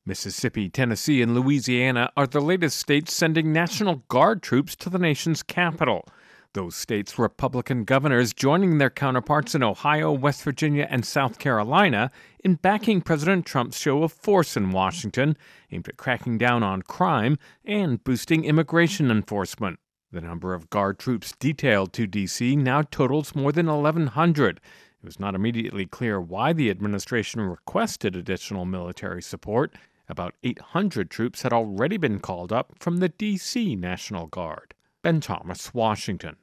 Mississippi, Tennessee, and Louisiana are the latest states sending National Guard troops to the nation's capital. Those states' Republican governors joining their counterparts in Ohio, West Virginia, and South Carolina in backing President Trump's show of force in Washington, aimed at cracking down on crime and boosting immigration enforcement. The number of Guard troops detailed to D.C. now totals more than 1,100. It was not immediately clear why the administration requested additional military support. About 800 troops had already been called up from the D.C. National Guard. Ben Thomas, Washington.